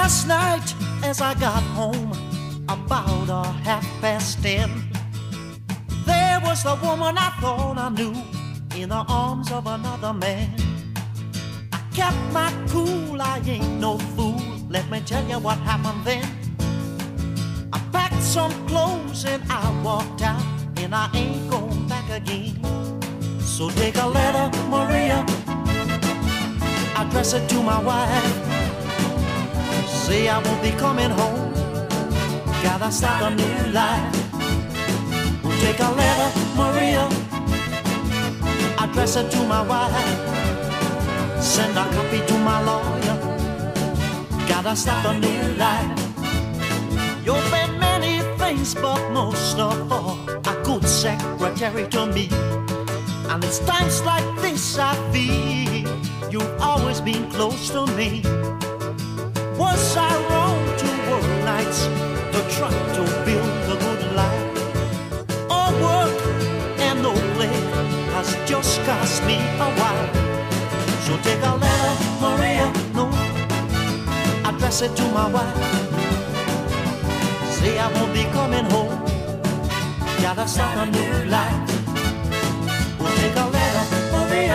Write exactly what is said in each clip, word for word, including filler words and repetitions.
Last night as I got home about a half past ten, there was the woman I thought I knew in the arms of another man. I kept my cool, I ain't no fool. Let me tell you what happened then. I packed some clothes and I walked out, and I ain't going back again. So take a letter, Maria, address it to my wife. Say I won't be coming home, gotta start a new life. Take a letter, Maria, address it to my wife. Send a copy to my lawyer, gotta start a new life. You've been many things, but most of all, a good secretary to me. And it's times like this I feel you've always been close to me. Was I wrong to work nights to try to build a good life? All work and no play has just cost me a while. So take a letter, Maria, no, address it to my wife. Say I won't be coming home, gotta start a new life. We'll take a letter, Maria,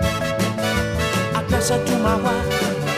address it to my wife.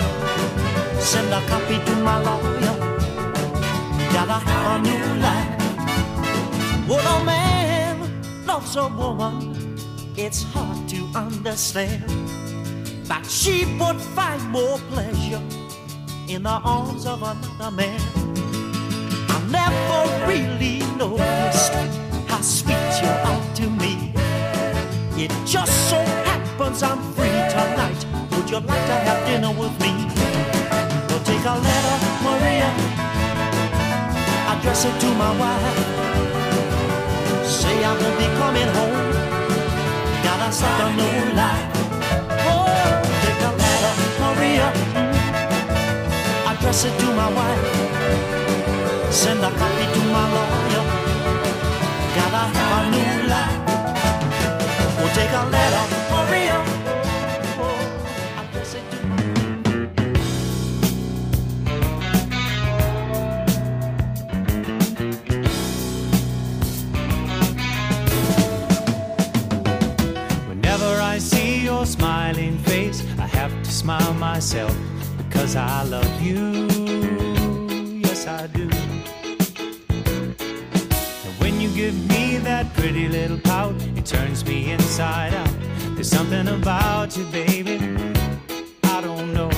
Send a copy to my lawyer, gotta have a new life. When a man loves a woman, it's hard to understand that she would find more pleasure in the arms of another man. I never really noticed how sweet you are to me. It just so happens I'm free tonight. Would you like to have dinner with me? Well, take a letter, Maria, address it to my wife. Say I won't be coming home, gotta start a new life. Oh, take a letter, Maria, mm, address it to my wife. Send a copy to my lawyer, gotta have a new life. Oh, take a letter, Maria, oh, address it to my wife. Smiling face, I have to smile myself because I love you, yes I do. And when you give me that pretty little pout, it turns me inside out. There's something about you, baby, I don't know.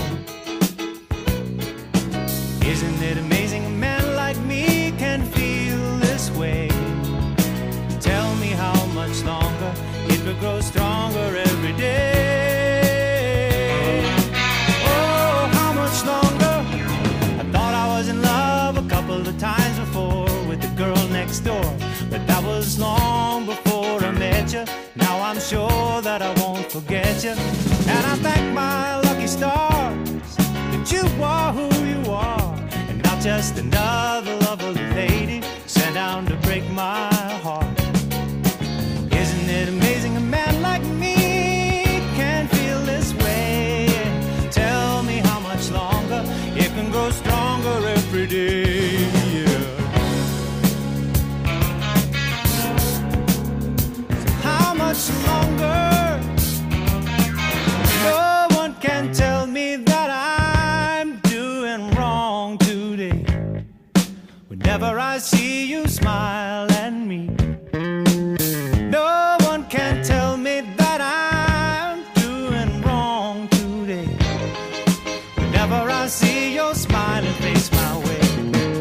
Isn't it amazing a man like me can feel this way? Tell me how much longer it will grow stronger every day. The times before with the girl next door, but that was long before I met you. Now I'm sure that I won't forget you, and I thank my lucky stars that you are who you are, and not just another lovely lady sent down to break my heart. Isn't it amazing a man like me can feel this way? Tell me how much longer it can grow stronger every day. Much longer. No one can tell me that I'm doing wrong today. Whenever I see you smile at me, no one can tell me that I'm doing wrong today. Whenever I see your smiling face my way.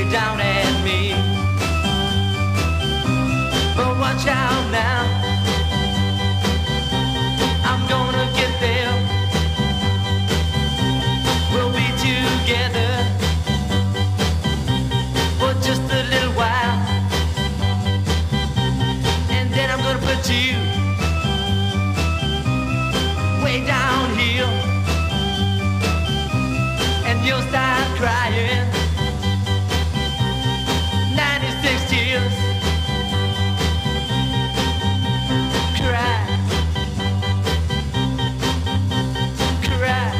down at me. But watch out now, I'm gonna get there. We'll be together for just a little while, and then I'm gonna put you way down here, and you'll start crying. ninety-six tears. Cry. Cry.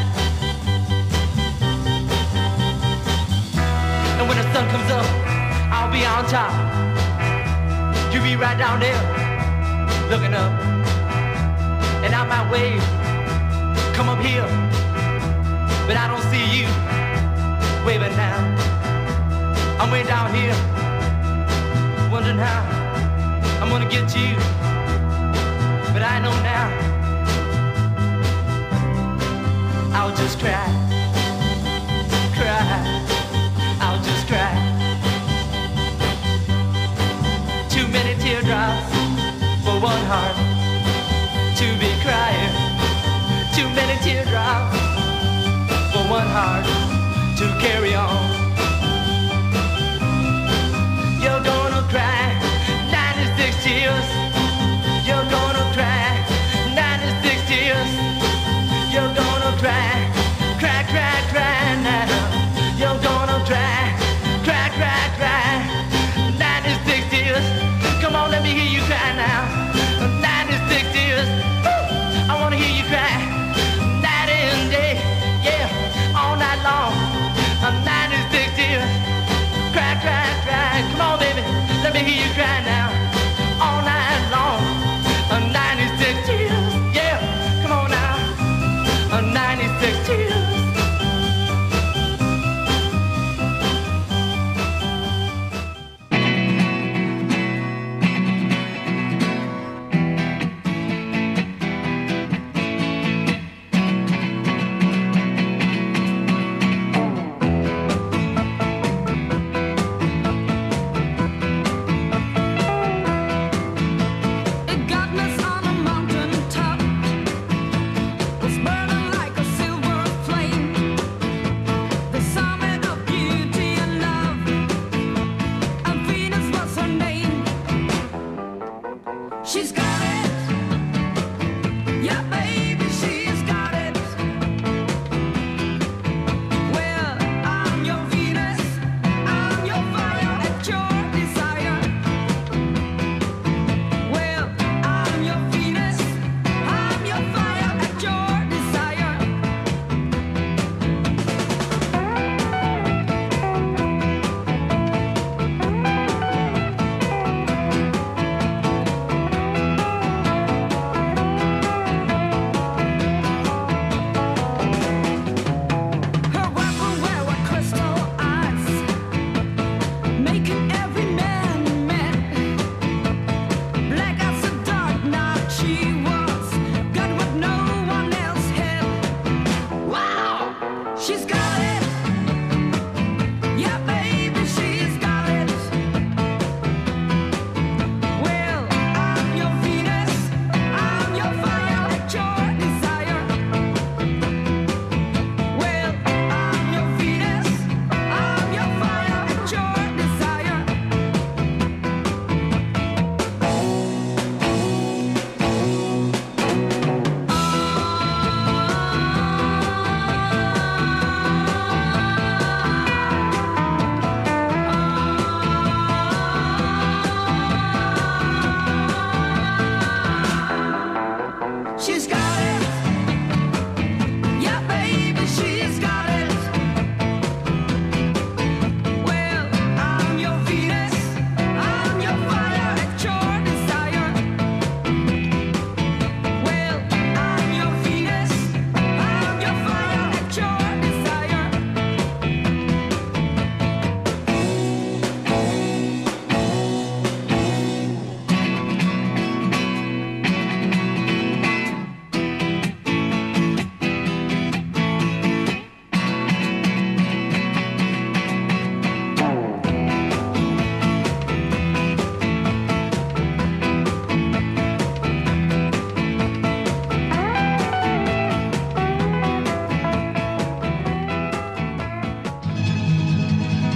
And when the sun comes up, I'll be on top. You'll be right down there, looking up. And I might wave, come up here, but I don't see you waving now. I'm way down here, wondering how I'm gonna get to you, but I know now I'll just cry, cry, I'll just cry. Too many teardrops for one heart to be crying. Too many teardrops for one heart to carry on. You're gonna cry ninety-six tears. You're gonna cry ninety-six tears. You're gonna cry, cry, cry, cry now. You're gonna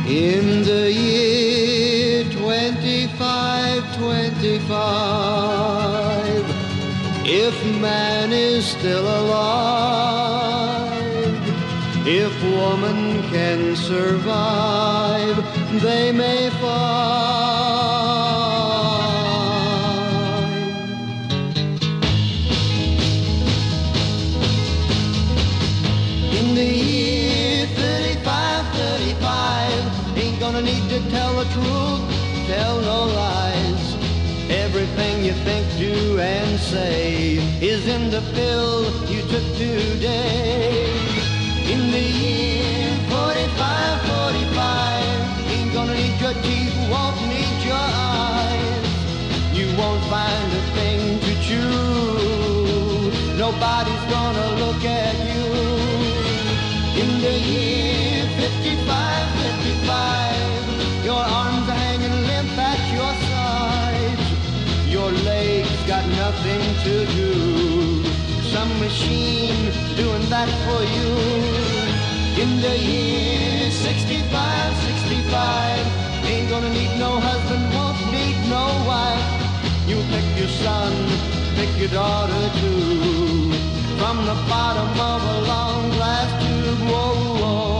In the year twenty-five twenty-five, if man is still alive, if woman can survive, they may find. In the year thirty-five thirty-five, ain't gonna need to tell the truth, tell no lies. Everything you think, do, and say is in the pill you took today. In the year forty-five forty-five, ain't gonna need your teeth, won't need your eyes. You won't find a thing to chew, nobody's gonna look at you. In the year fifty-five fifty-five, your arms are hanging limp at your sides. Your legs got nothing to do, some machine doing that for you. In the year sixty-five sixty-five, ain't gonna need no husband, won't need no wife. You pick your son, pick your daughter too, from the bottom of a long glass tube. Whoa, whoa.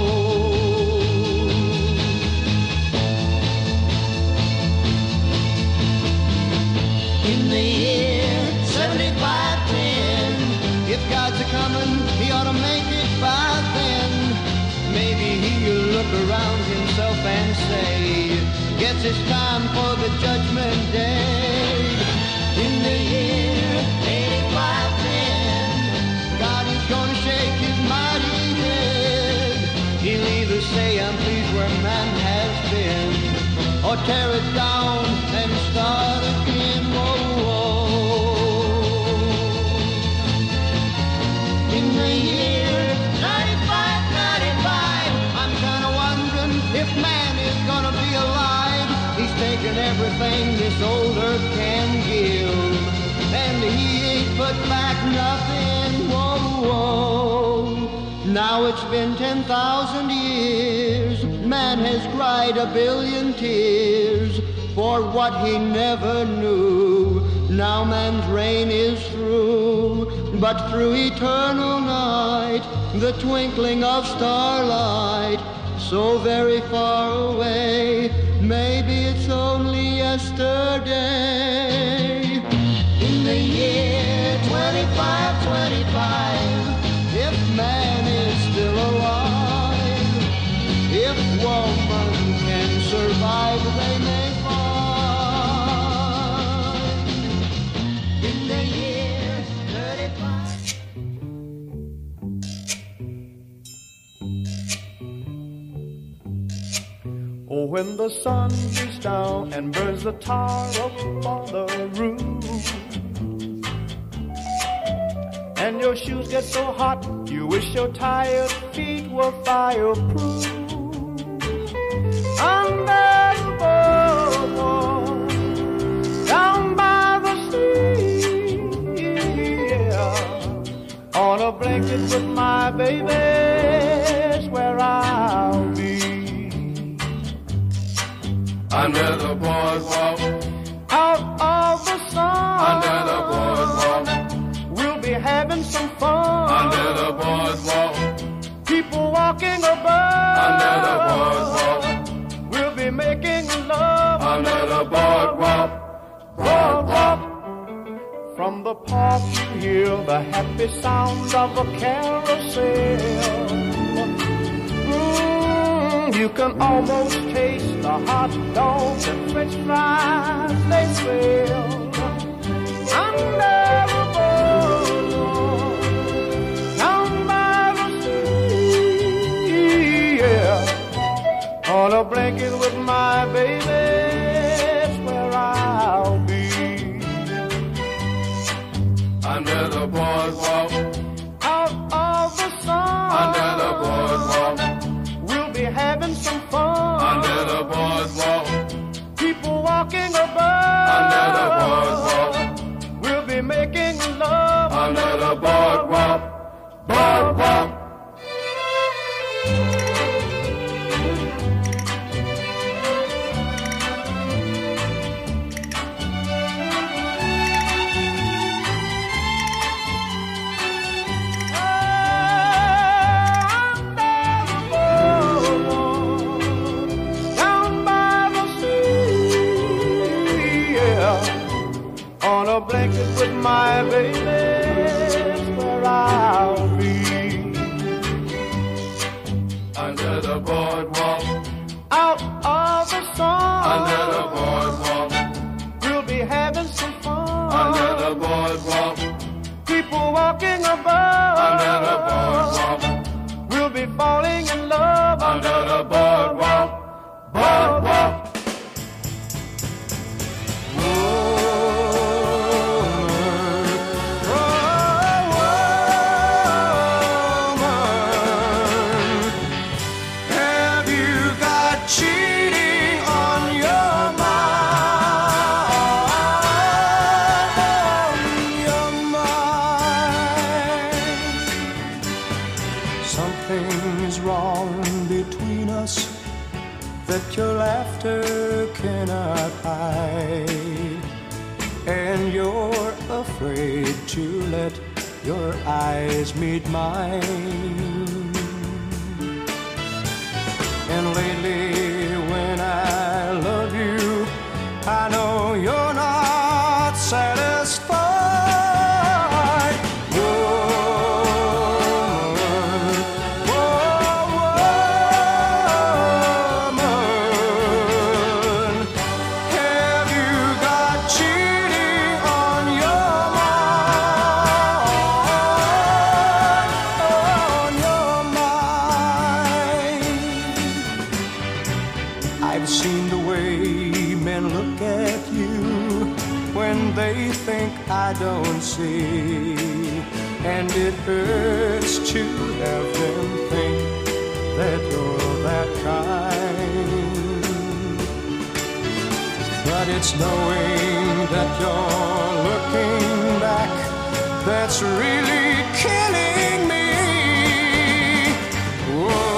In the year seventy-five ten, if God's a-comin', he ought to make it by then. Maybe he'll look around himself and say, guess it's time for the judgment day. In the year eighty-five ten, God is gonna shake his mighty head. He'll either say, I'm pleased where man has been, or tear it down and start again. Whoa, whoa. In the year ninety-five ninety-five, I'm kinda wondering if man is gonna be alive. He's taken everything this old earth can give, and he ain't put back nothing. Whoa, whoa. Now it's been ten thousand years, man has cried a billion tears for what he never knew. Now man's reign is through, but through eternal night, the twinkling of starlight, so very far away, maybe it's only yesterday. In the year twenty-five twenty-five, if man is still alive, if woman can survive, they may find. In the year thirty-five. Oh, when the sun beats down and burns the tar up on the roof, and your shoes get so hot, you wish your tired feet were fireproof. Under the boardwalk, down by the sea, yeah, on a blanket with my baby's where I'll be. Under the boardwalk, out of the sun, under the boardwalk, we'll be having some fun. under the boardwalk, People walking above, under the boardwalk, we'll be making love. under the boardwalk, boardwalk. From the park you hear the happy sound of a carousel. Mm, you can almost taste the hot dogs and french fries they sell. Under the boardwalk, down by the sea, yeah, on a blanket with my baby, that's where I'll be. Under the boardwalk, Out of the sun, under the boardwalk, we'll be having some fun. under the boardwalk, People walking above, under the boardwalk, we'll be making love. under the boardwalk, boardwalk. walking above. Under the boardwalk. We'll be falling in love Under the boardwalk. Boardwalk. Your laughter cannot hide, and you're afraid to let your eyes meet mine. And lately when I love you, I know you're not satisfied. I don't see, and it hurts to have them think that you're that kind. But it's knowing that you're looking back that's really killing me. Whoa.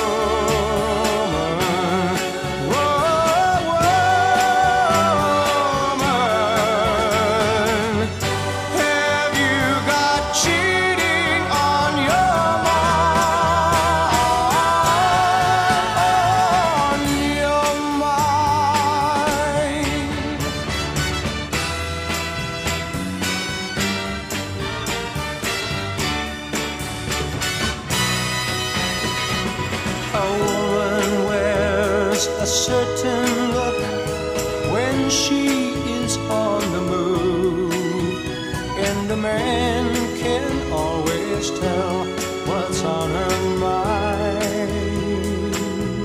A certain look when she is on the move, and a man can always tell what's on her mind.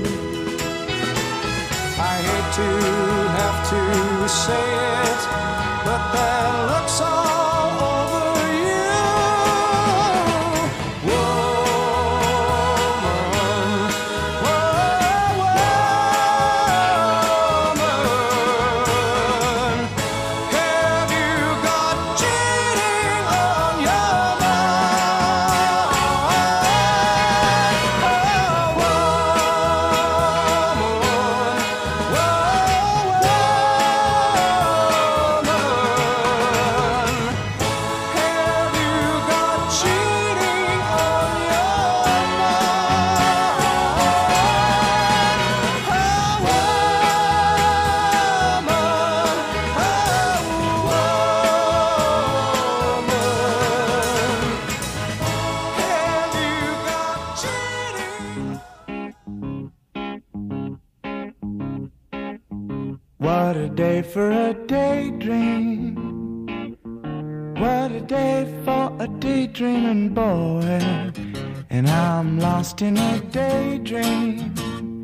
I hate to have to say it, but that looks all over you. What a day for a daydream. What a day for a daydreaming boy. And I'm lost in a daydream,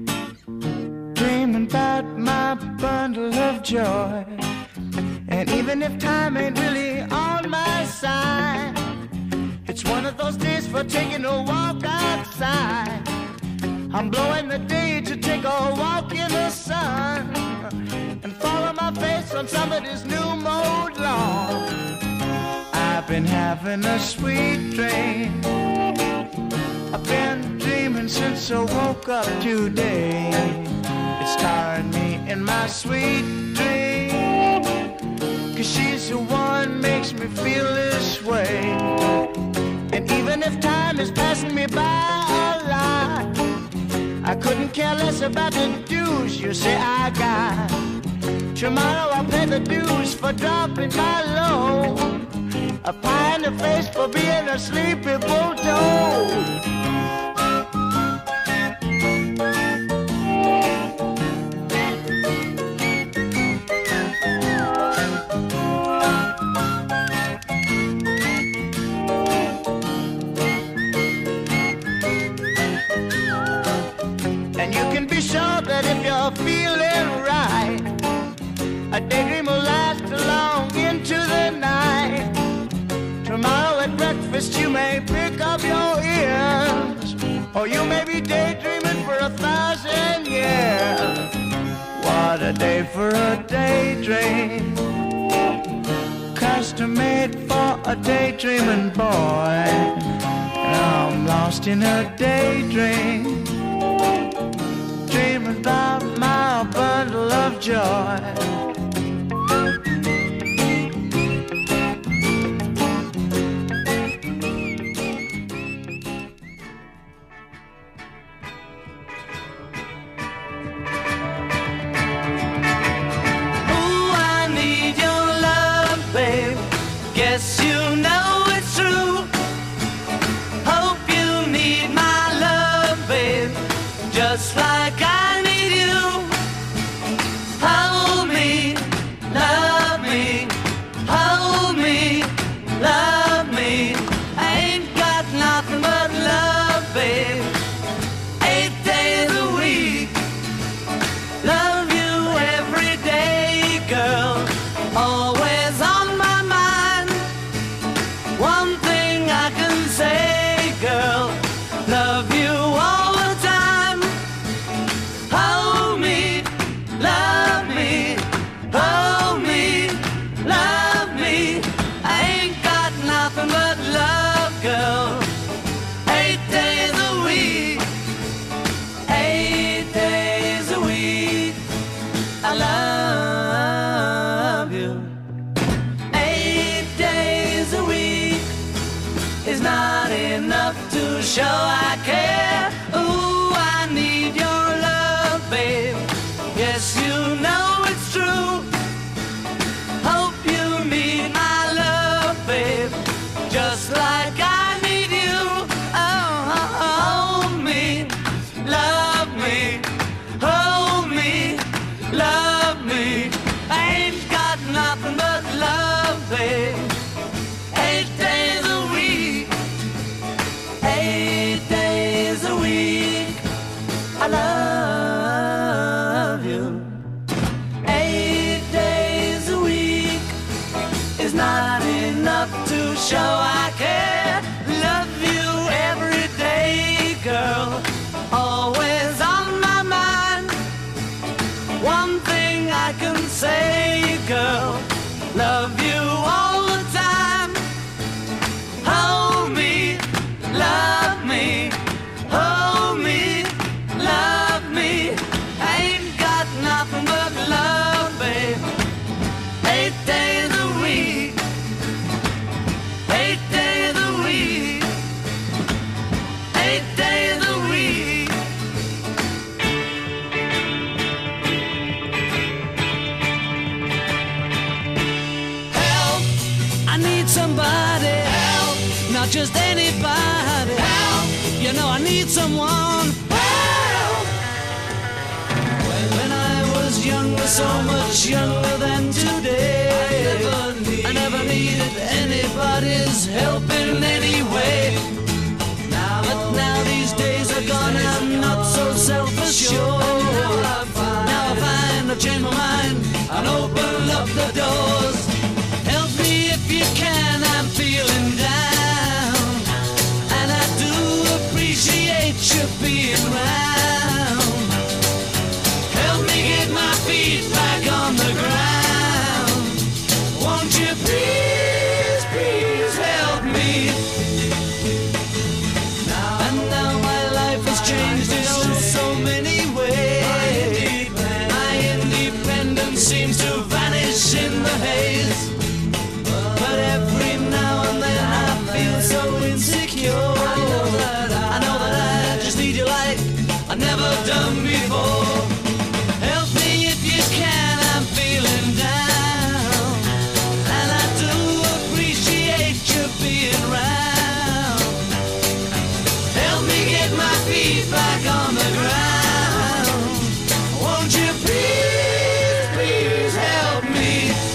dreaming about my bundle of joy. And even if time ain't really on my side, it's one of those days for taking a walk outside. I'm blowing the day to take a walk in the sun and follow my face on somebody's new mode lawn. I've been having a sweet dream. I've been dreaming since I woke up today. It's tiring me in my sweet dream, 'cause she's the one makes me feel this way. And even if time is passing me by a lot, I couldn't care less about the dues you say I got. Tomorrow I'll pay the dues for dropping my load, a pie in the face for being a sleepy bulldog. harvest you may pick up your ears, or you may be daydreaming for a thousand years. What a day for a daydream, custom made for a daydreaming boy. Now I'm lost in a daydream, dreaming about my bundle of joy. Guess you know it's true. Hope you need my love, babe, just like I need you. Hold me, love me, hold me, love me. I ain't got nothing but love, babe, eight days a week. Love you every day, girl, always on my mind. One thing I can say, girl, love you all the time. Hold me, love me, hold me, love me. I ain't got nothing but love, girl, eight days a week, eight days a week. I love you. Eight days a week is not enough to show I care. Ooh, I need your love, babe. Yes, you know it's true. Hope you need my love, babe, just like I need you. Oh, hold me, love me, hold me, love me. I ain't got nothing but love, babe. Eight days a week, eight days a week. I love you. Eight days a week is not enough to show I care. Love you every day, girl, always on my mind. One thing I can say, girl, love you all the time. Hold me, love me, hold me, love me. I ain't got nothing but love, babe. Eight days a week, eight days a week, eight days a week. Help, I need somebody. Help, not just anybody. Help, you know I need someone. Help. When I was younger, so much younger than today, I never, need, I never needed anybody's help in any way. Now, but now these days are gone and I'm not so self-assured. Now I find, now I find I've changed my mind and open up the doors. Help me if you can, I'm feeling down, and I do appreciate you being around. Help me get my feet back on the ground. Won't you please, please help me? And now my life has changed in oh so many ways. My independence seems to vanish in the haze. But every now and then I feel so insecure. I know that I, I know that I just need you like I've never done before. Help me if you can, I'm feeling down, and I do appreciate you being around. Help me get my feet back on the ground. Won't you please, please help me?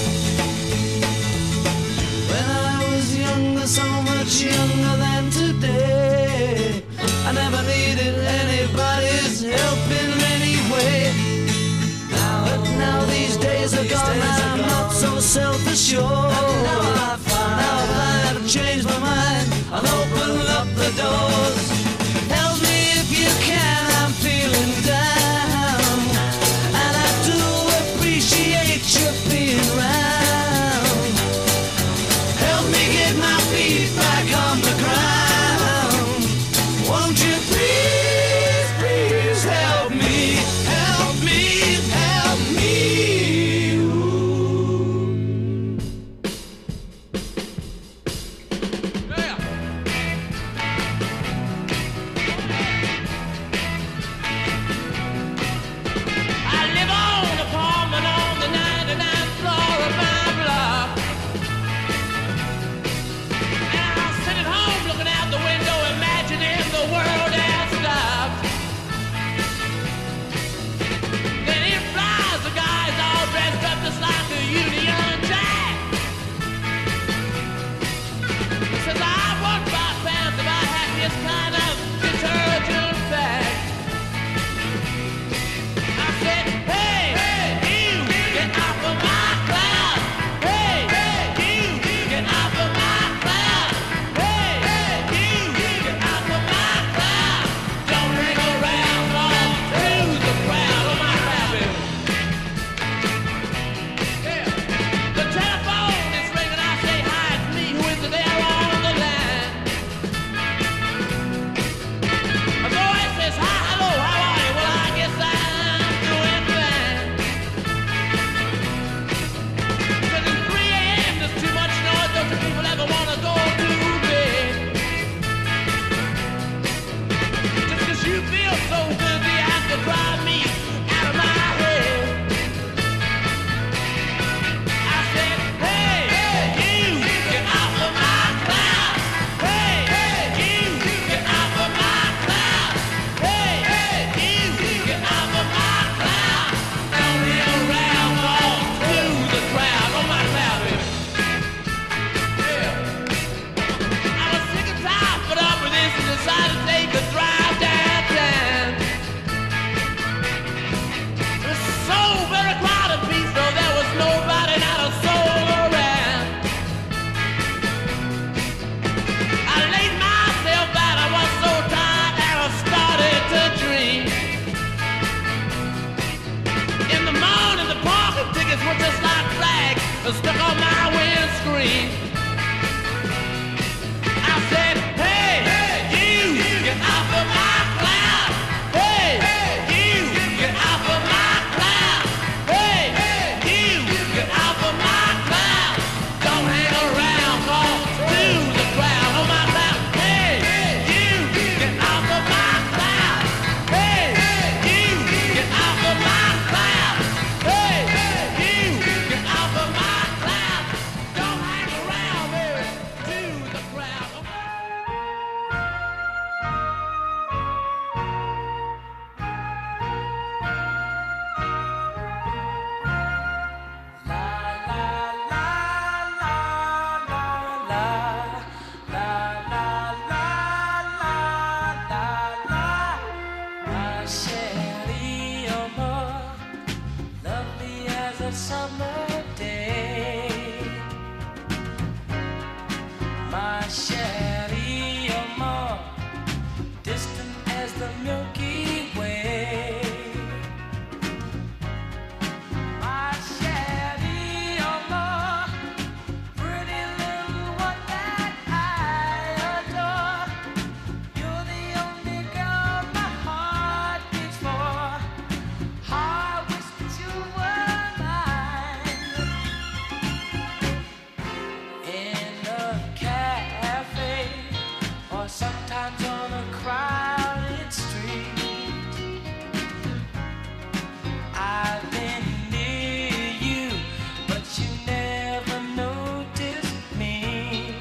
When I was younger, so much younger than today, I never needed anybody's help in any way. Now, but now these days are gone, I'm not so self-assured. Now I find, now I find I've changed my mind, and stuck on my windscreen. I said, hey, hey, you, get off of my cloud. Hey, hey, you, get off of my cloud. Hey, hey, you, get off of my cloud. Don't hang around, call to the crowd on my cloud. Hey, you, get off of my cloud. Hey, you, get off of my cloud. Hey, you, get off of my cloud. Don't hang around, baby, to the crowd. Shelly, you're more lovely as a summer day. My Shelly, you're more distant as the Milky Way. My Shelly, you're more pretty little one that I adore. You're the only girl my heart beats for. I wish that you were mine. In a cafe, or sometimes on a crowded street, I've been near you, but you never noticed me.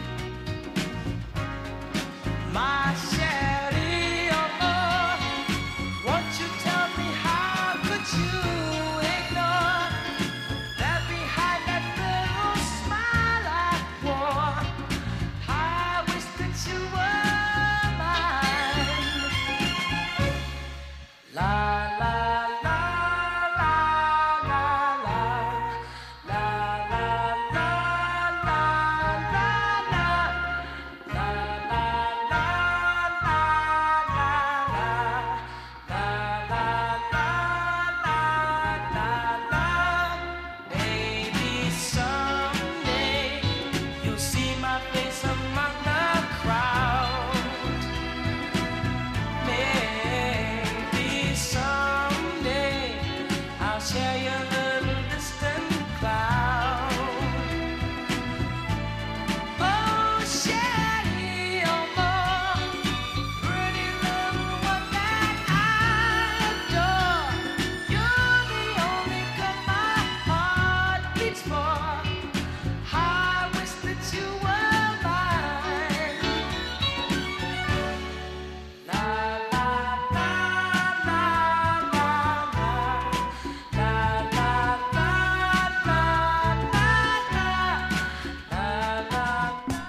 My Shelly, oh, oh, won't you tell me how could you ignore that behind that little smile I wore? I wish that you were mine. La la la la la la la la la la la la. Maybe someday you'll see my face among the crowd. Maybe someday I'll share your little distant cloud. Oh, Shelly, oh, more pretty little one that I adore. You're the only girl my heart beats for. I wish that you were mine. La la la la la la la la la la la la la.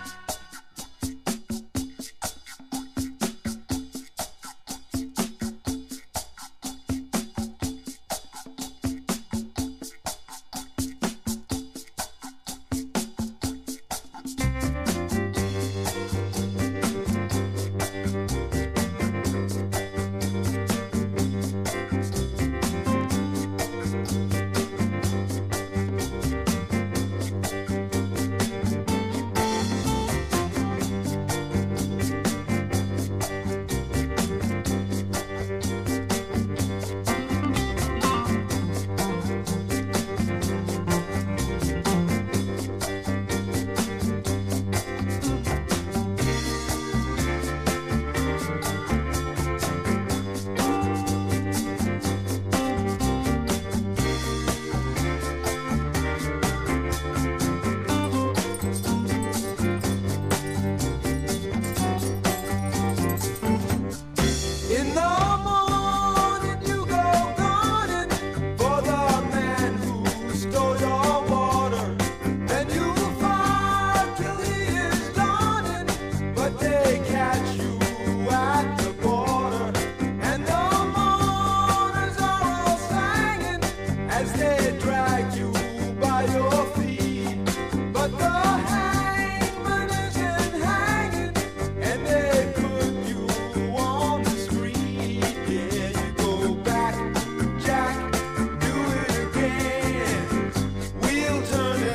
In the morning you go gunning for the man who stole your water. Then you fight till he is dawning, but they catch you at the border. And the mourners are all singing as they drag you by your feet. But the hangman isn't hanging, and they put you on the street. Yeah, you go back, Jack, do it again. We'll turn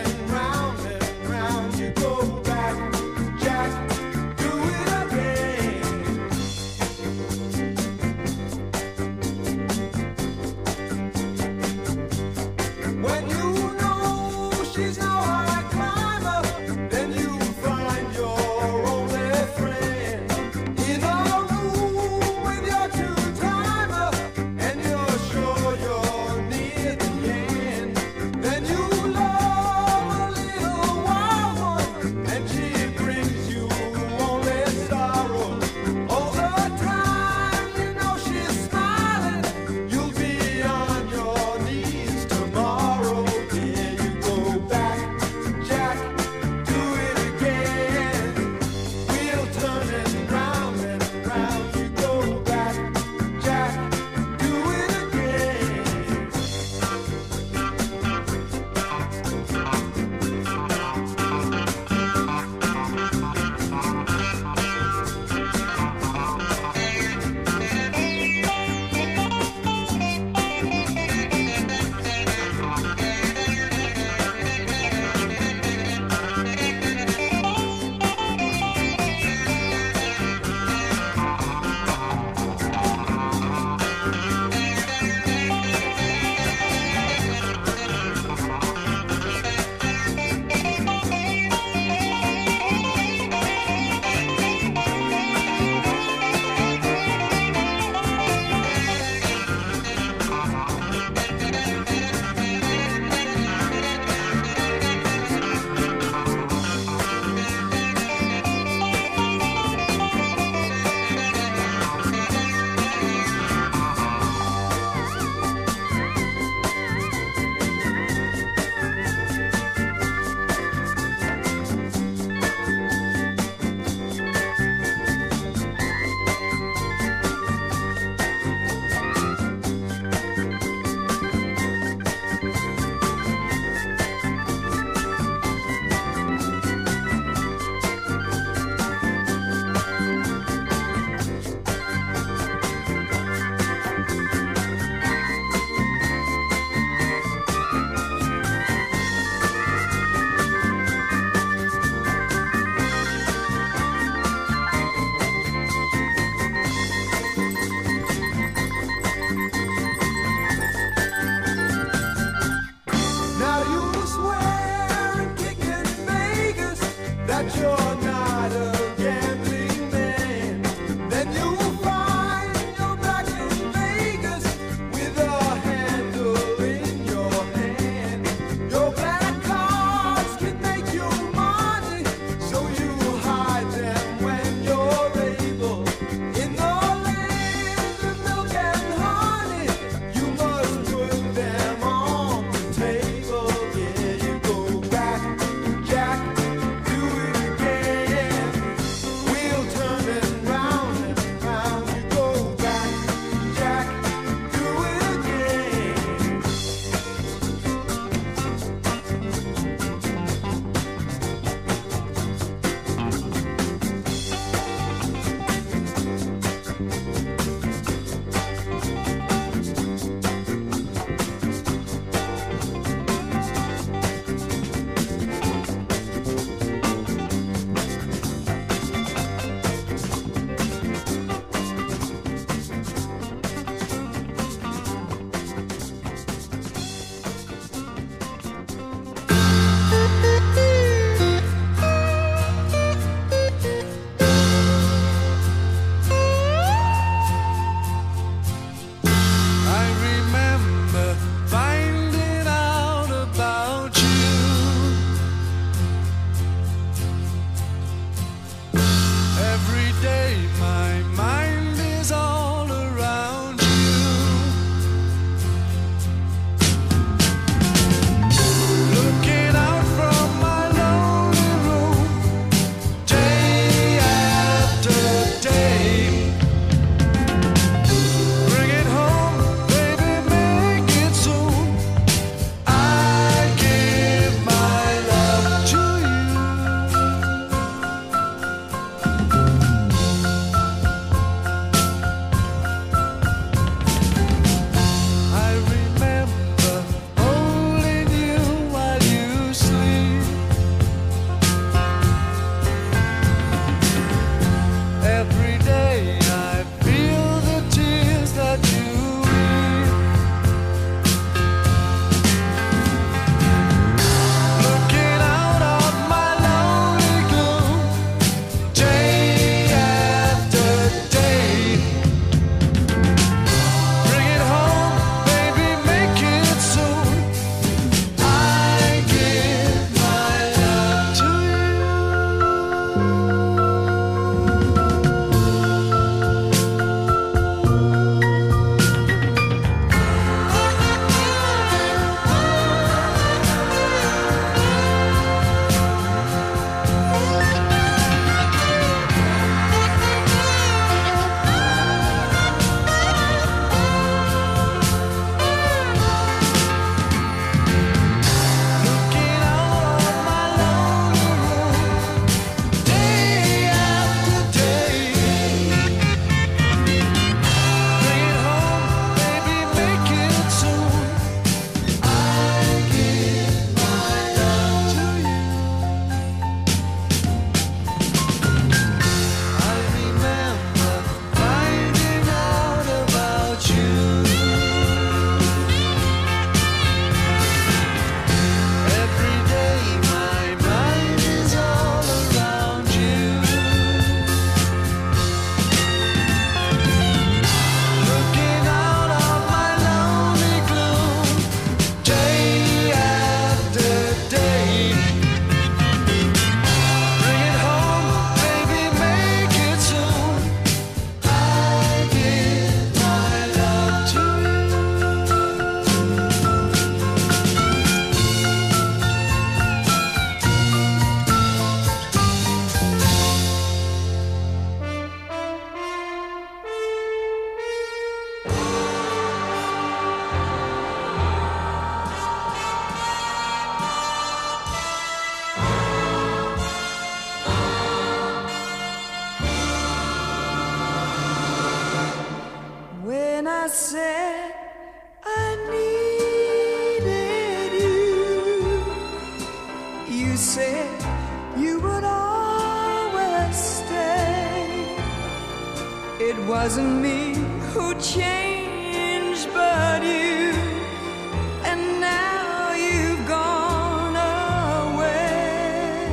wasn't me who changed, but you. And now you've gone away.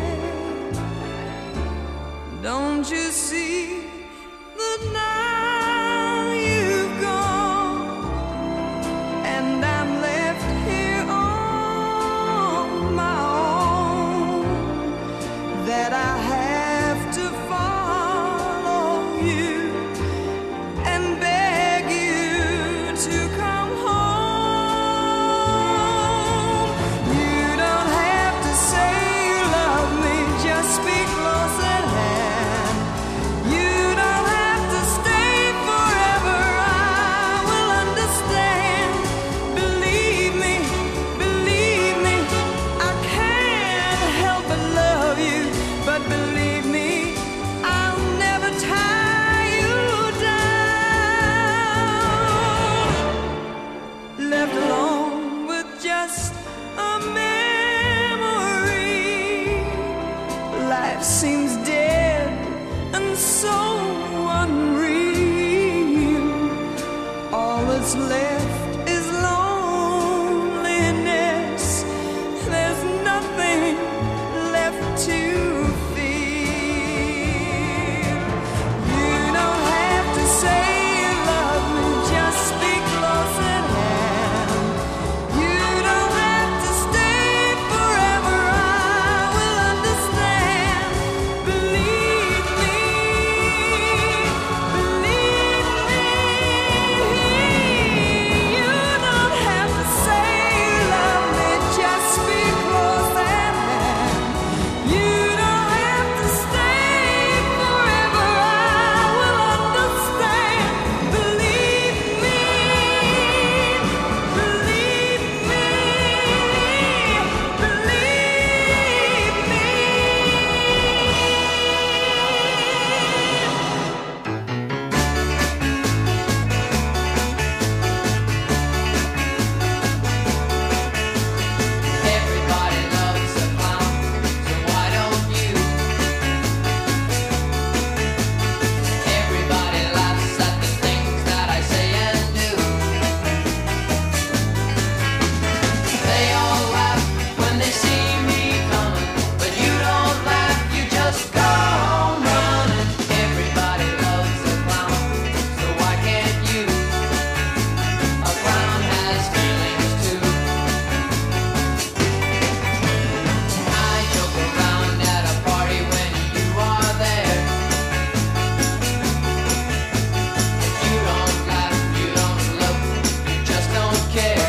Don't you see that now you've gone, and I'm left here on my own, that I have to follow you and beg you to come home. You don't have to say you love me, just speak close at hand. You don't have to stay forever, I will understand. Believe me, believe me, I can't help but love you. But believe me, I'll never tie you down. Left alone with just a memory, life seems dead and so unreal. All that's left is loneliness. There's nothing left to feel. You don't have to say you love me, just speak close at hand. You don't have to stay forever, I will understand. Believe me, believe me. You don't have to say you love me, just speak close at hand. You don't have to stay forever, I will understand. Believe me, believe me, believe me. Everybody loves a clown, so why don't you? Everybody laughs at the things that I say and do. They all laugh when they see me coming, but you don't laugh, you just go home running. Everybody loves a clown, so why can't you? A clown has feelings too. I joke around at a party when you are there. You don't laugh, you don't look, you just don't care.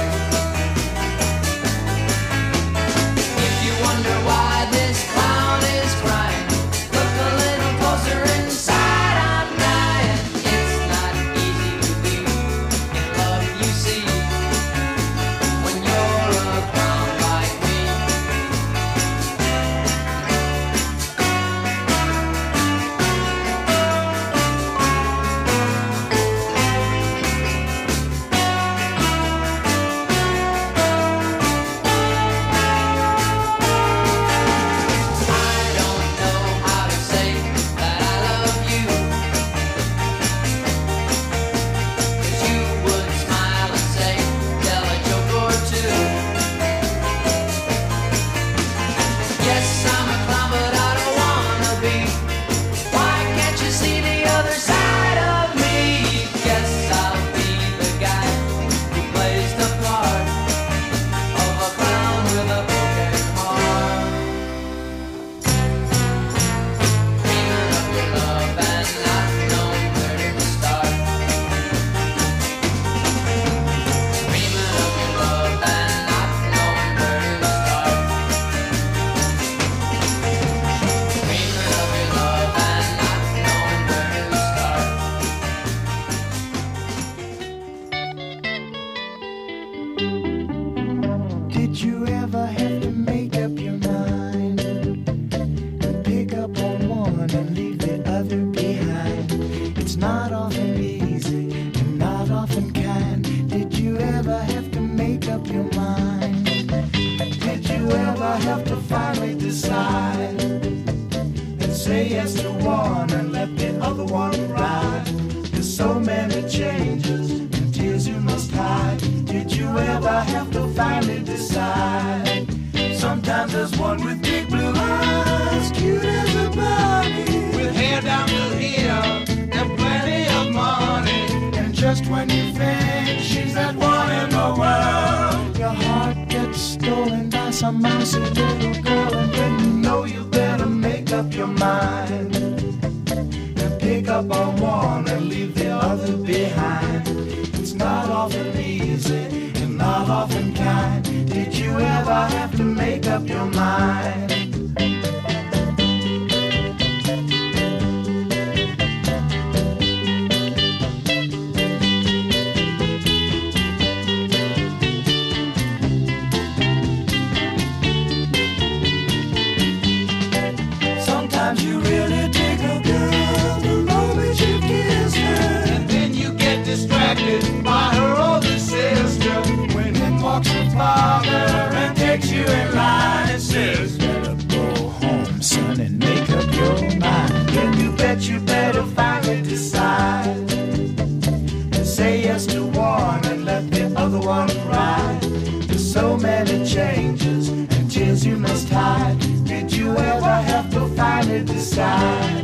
If you wonder why this clown is crying, look a little closer inside, I'm dying. It's not easy to be in love, you see, when you're a clown like me. I don't know how to say that I love you, 'cause you would smile and say, tell a joke or two. Yes, I'm a clown, but I don't wanna be. Why can't you see the other side of me? Guess I'll be the guy who plays the part of a clown with a broken heart. Dreaming of your love and not knowing where to start. Dreaming of your love and not knowing where to start. Dreaming of your love and not knowing where to start. Did you ever have to make up your mind and pick up on one and leave the other behind? It's not often easy and not often kind. Did you ever have to make up your mind? Did you ever have to finally decide and say yes to one and let the other one ride? 'Cause changes and tears you must hide. Did you ever have to finally decide? Sometimes there's one with big blue eyes, cute as a bunny, with hair down to here and plenty of money. And just when you think she's that one in the world, your heart gets stolen by some mousy little girl. And then you know you better make up your mind and pick up on one and leave the other behind. It's not often easy and not often kind. Did you ever have to make up your mind? Sometimes you really take a girl the moment you kiss her, and then you get distracted by her older sister. When in walks her father and takes you in line and says, better go home, son, and make up your mind. Then you bet you better finally decide to say yes to one and let the other one ride. There's so many changes and tears you must hide. Did you ever have to finally decide?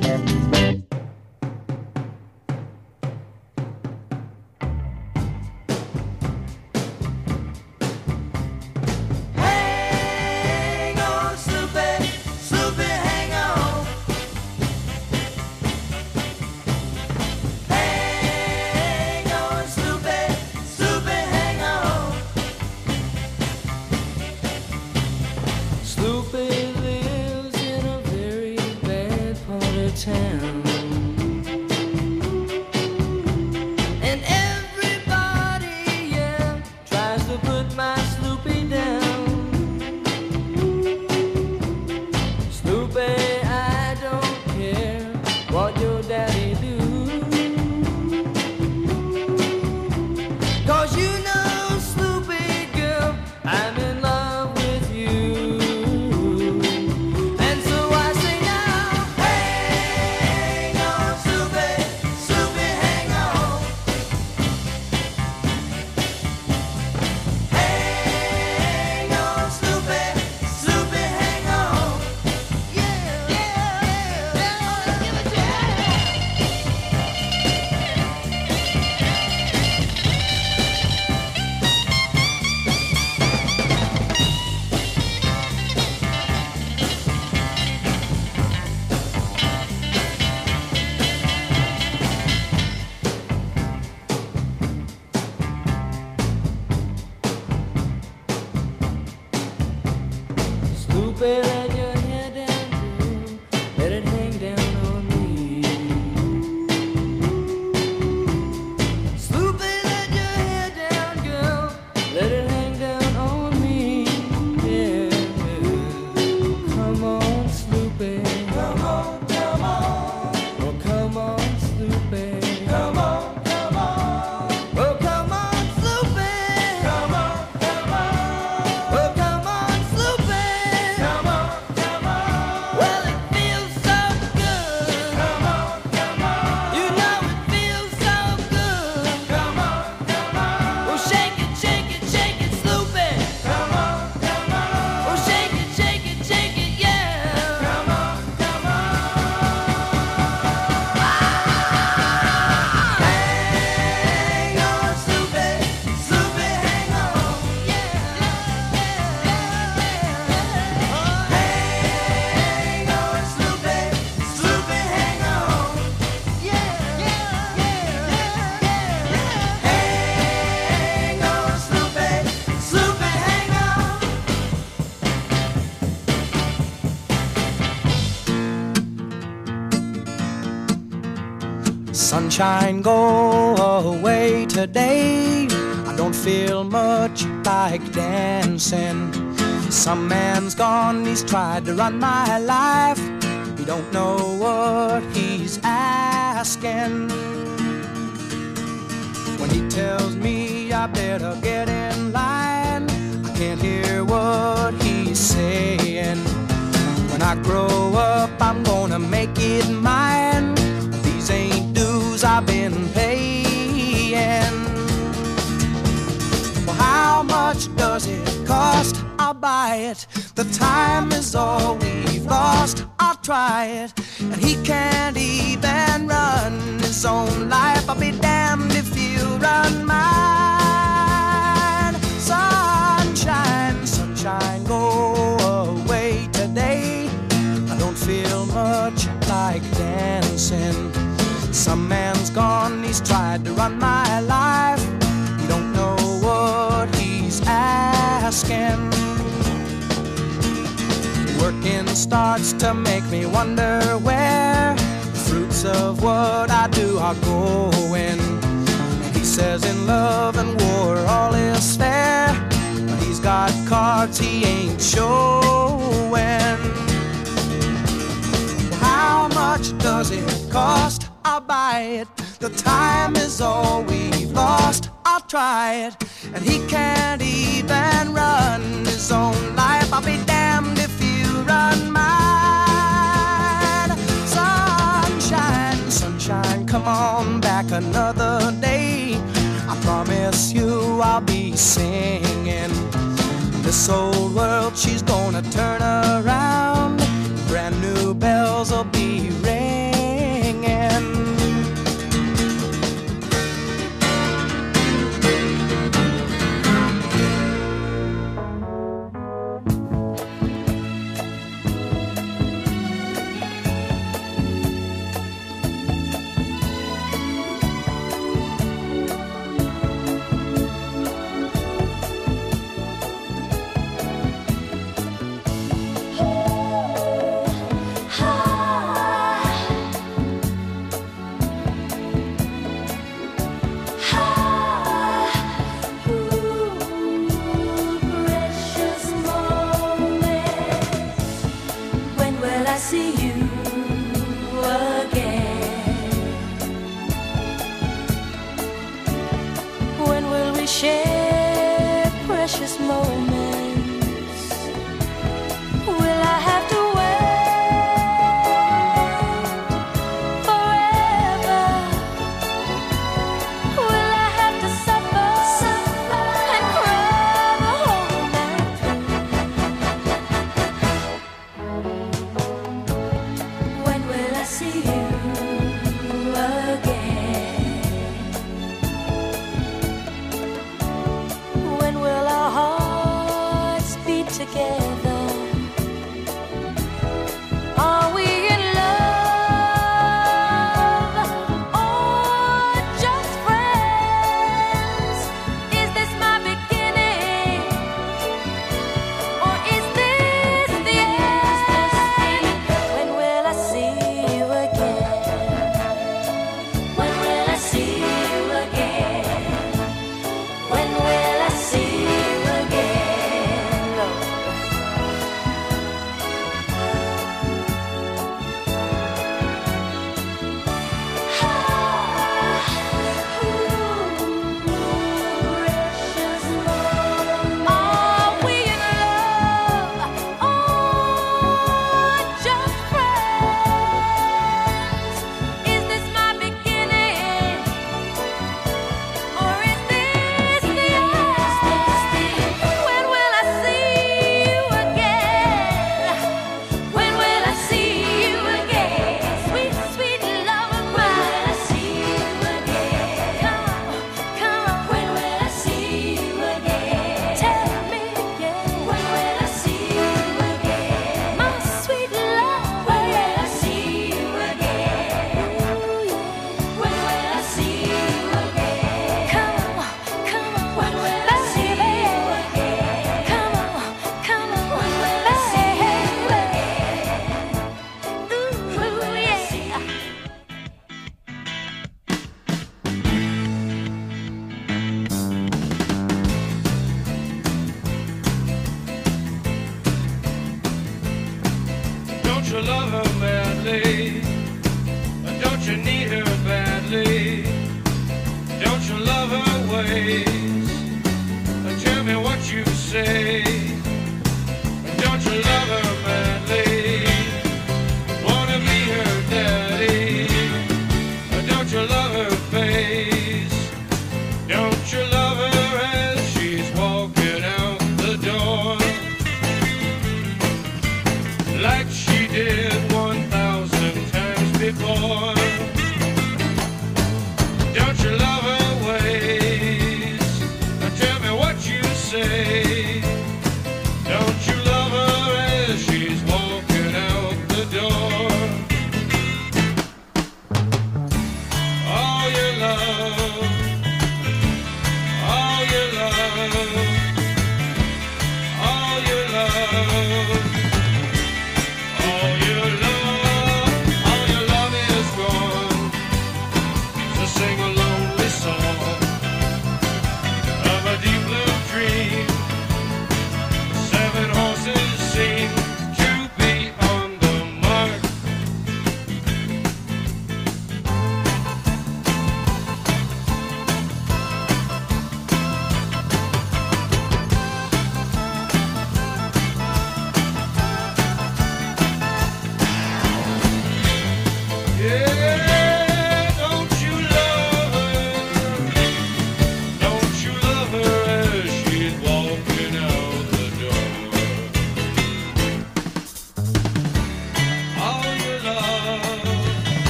Sunshine, go away today. I don't feel much like dancing. Some man's gone, he's tried to run my life. He don't know what he's asking. When he tells me I better get in line, I can't hear what he's saying. When I grow up, I'm gonna make it mine. These ain't dues I've been paying. much does it cost? I'll buy it. The time is all we've lost. I'll try it. And he can't even run his own life. I'll be damned if you run mine. Sunshine, sunshine, go away today. I don't feel much like dancing. Some man's gone, he's tried to run my life. He don't know what he's asking. Working starts to make me wonder where the fruits of what I do are going. He says in love and war all is fair, but he's got cards he ain't showing. How much does it cost? I'll buy it. The time is all we've lost. I'll try it. And he can't even run his own life. I'll be damned if you run mine. Sunshine, sunshine, come on back another day. I promise you I'll be singing. This old world, she's gonna turn around. Brand new bells will be ringing. Share precious moments.